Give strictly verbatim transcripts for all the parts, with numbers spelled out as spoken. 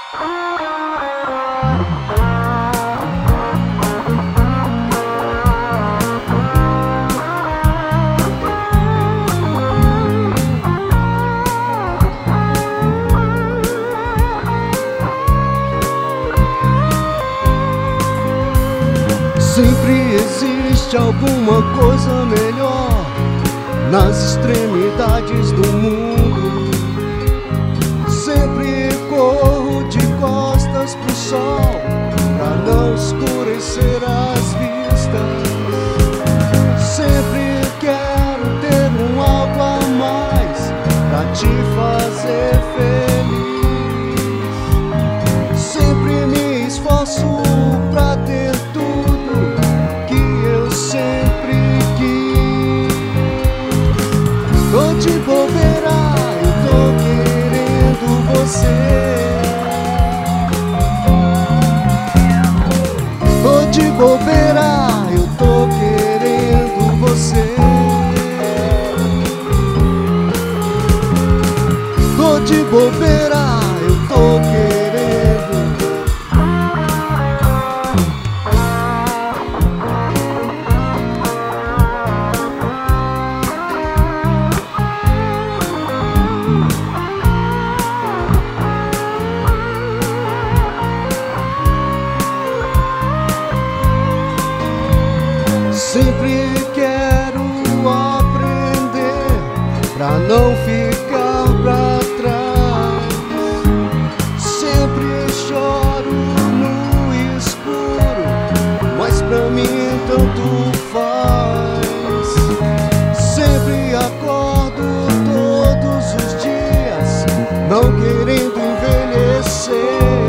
Sempre existe alguma coisa melhor nas extremidades do mundo. Sempre corro de costas pro sol pra não escurecer as vistas. Sempre quero ter um algo a mais pra te fazer feliz. Sempre me esforço pra ter tudo sempre quis. Tô de bobeira, eu tô querendo você. Tô de bobeira, eu tô querendo você. Tô de bobeira, eu tô querendo. Sempre quero aprender pra não ficar pra trás. Sempre choro no escuro, mas pra mim tanto faz. Sempre acordo todos os dias, não querendo envelhecer.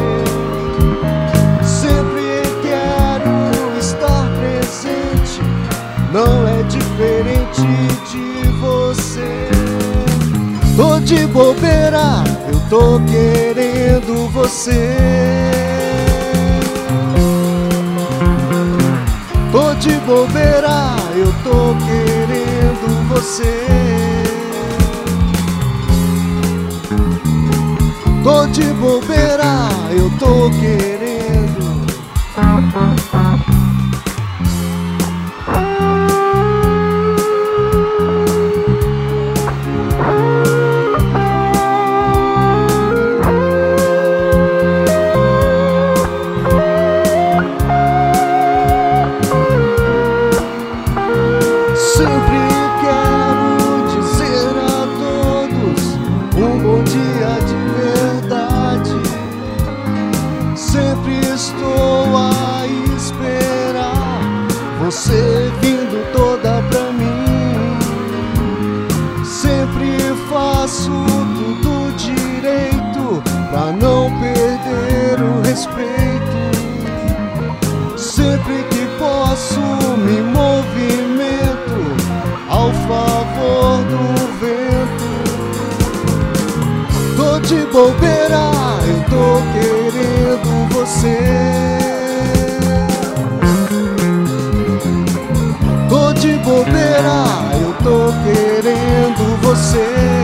Sempre quero estar presente, não é diferente de você. Tô de bobeira, eu tô querendo você. Tô de bobeira, eu tô querendo você. Tô de bobeira, eu tô querendo. Sempre quero dizer a todos um bom dia de verdade. Sempre estou a esperar você vindo toda pra mim. Sempre faço tudo direito pra não perder o respeito. Sempre que posso me movimento ao favor do vento. Tô de bobeira, eu tô querendo você. Tô de bobeira, eu tô querendo você.